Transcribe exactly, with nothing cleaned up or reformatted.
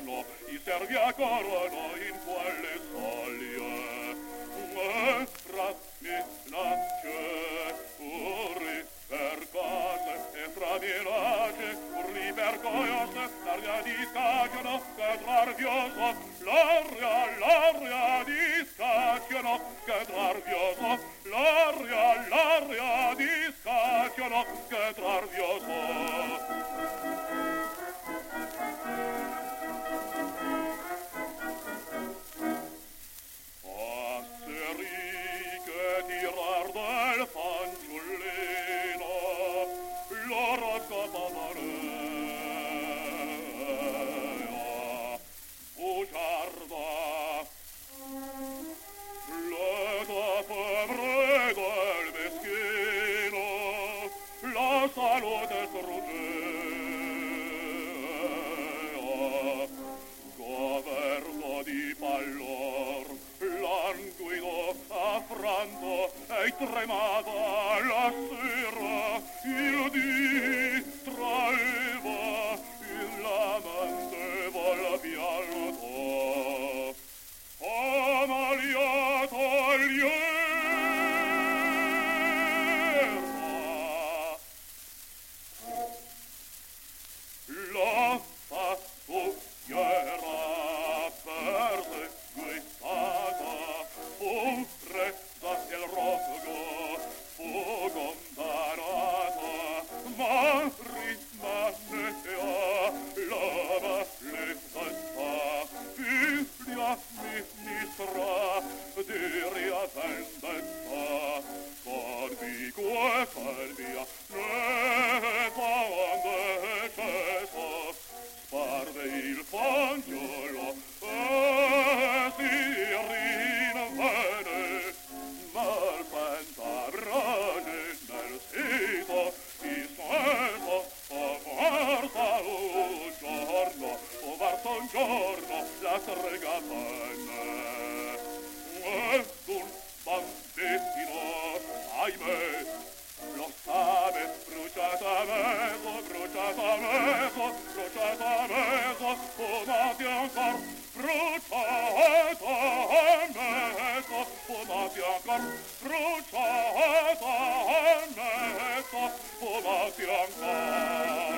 trono, i servi accorrono in quelle soglie. Ramina che urri per cose e tra mirage, urri per cose, l'aria di scacchiano, che travioso, l'aria, l'aria di scacchiano, che travioso, l'aria, l'aria di scacchiano, che travioso. Del fanciullino l'oroscopo marea bugiarda le tua febbre del meschino la salute strugea governo di pallor languido affranto e tremava la sera il dì traeva il lamentevole pianto Amalia togliera la fattuiera perseguitata fu presa del rogo, fu condannata, ma rimanea la bellezza, figlia ministra di riattendezza, convigue salvia, ne quando ceso, sparve il fanciullo, e si rinvene, mal pentabrane nel sito, isteso, o morta un giorno, o morta un giorno, la strega venne. Ed un bambino, ahimè, lo sabe, bruciato a mezzo, bruciato a mezzo, bruciato a mezzo, fumati ancor, bruciato a mezzo, fumati ancor, bruciato a mezzo, fumati ancor.